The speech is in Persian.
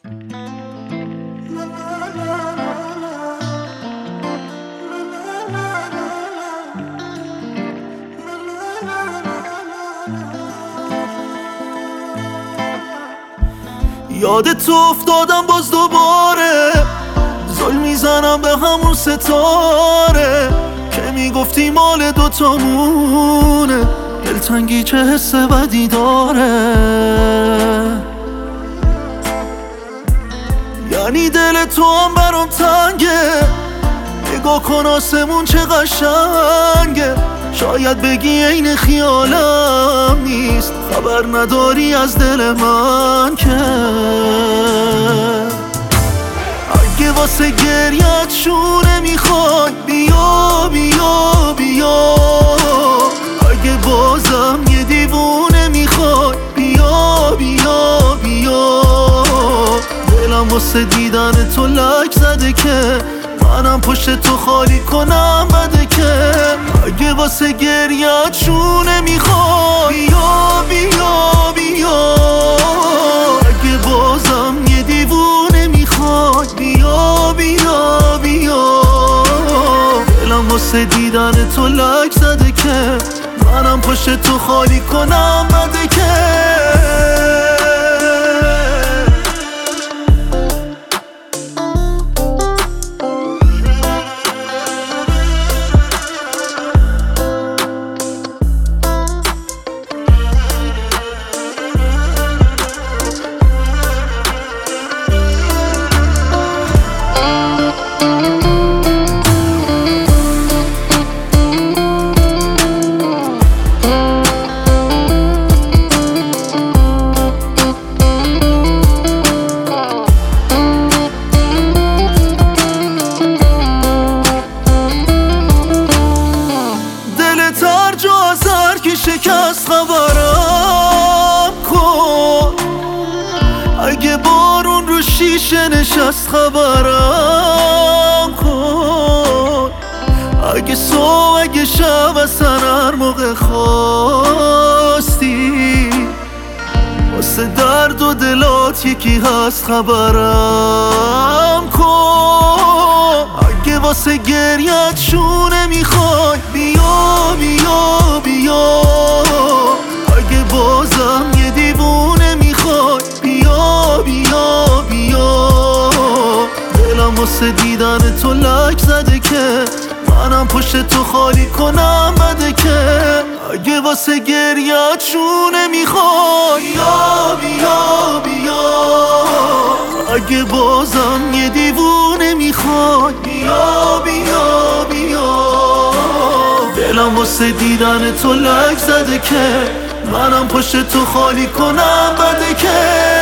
یادت افتادم باز دوباره، زل میزنم به همون ستاره که میگفتی مال دوتامونه. دلتنگی چه حس بدی داره، یعنی دل تو هم برام تنگه. نگاه کن آسمون چه قشنگه، شاید بگی عین خیالم نیست، خبر نداری از دل من که. اگه واسه گریت شونه میخوای بیا بیا بیا، اگه بازم یه دیوونه میخوای بیا بیا بیا. دلم واسه دیدن تو لک زده که منم پشت تو خالی کنم بده که. اگه واسه گریت شونه میخوای بیا بیا بیا، اگه بازم یه دیوونه میخوای بیا بیا بیا. دلم واسه دیدن تو لک زده که منم پشت تو خالی کنم بده که. شکست خبرم کن، اگه بارون رو شیشه نشست خبرم کن. اگه صبح اگه شب اصلا هر موقع خواستی واسه درد و دلات یکی هست خبرم کن. اگه واسه گریت شونه میخوای بیا بیا بیا، اگه بازم یه دیوونه میخوای بیا بیا بیا. دلم واسه دیدن تو لک زده که منم پشت تو خالی کنم بده که. اگه واسه گریت شونه میخوای بیا بیا بیا، اگه بازم یه دیوونه میخوای بیا بیا بیا. دلم واسه دیدن تو لک زده که منم پشت تو خالی کنم بده که.